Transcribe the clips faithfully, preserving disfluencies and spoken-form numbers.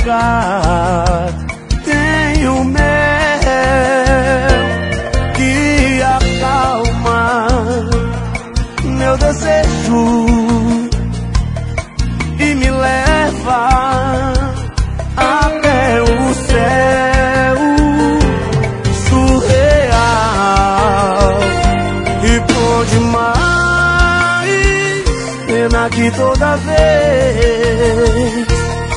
boca tem o mel que acalma meu desejo e me leva até o céu surreal. E bom demais, pena que toda vez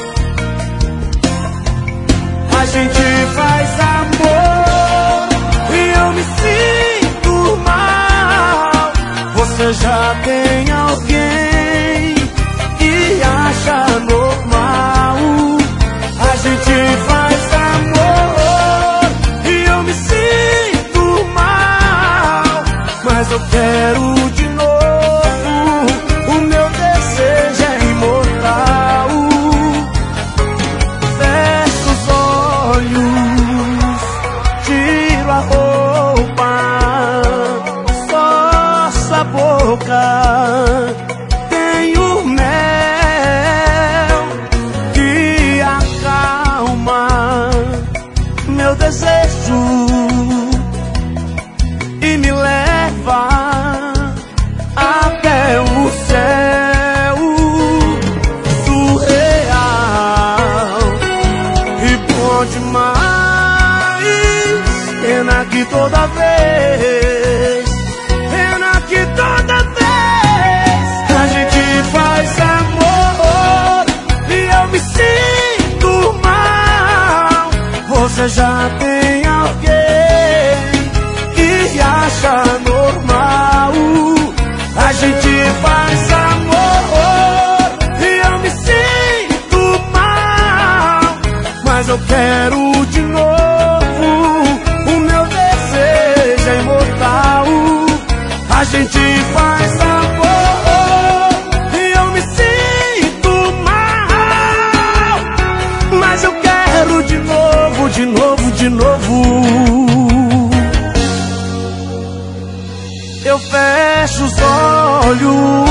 a gente faz amor e eu me sinto mal. Você já tem alguém que acha normal. A gente faz amor e eu me sinto mal, mas eu quero de novo. O meu desejo é imortal. Fecho os olhos, tiro a roupa, só essa boca tem o mel que acalma meu desejo e me leva até o céu surreal. E bom demais, pena que toda vez, pena que toda vez a gente faz amor e eu me sinto mal. Você já tem alguém que acha normal. A gente faz amor e eu me sinto mal, mas eu quero de novo. O meu desejo é imortal. A gente faz amor e eu me sinto mal, mas eu quero de novo, de novo, de novo. Eu fecho os olhos,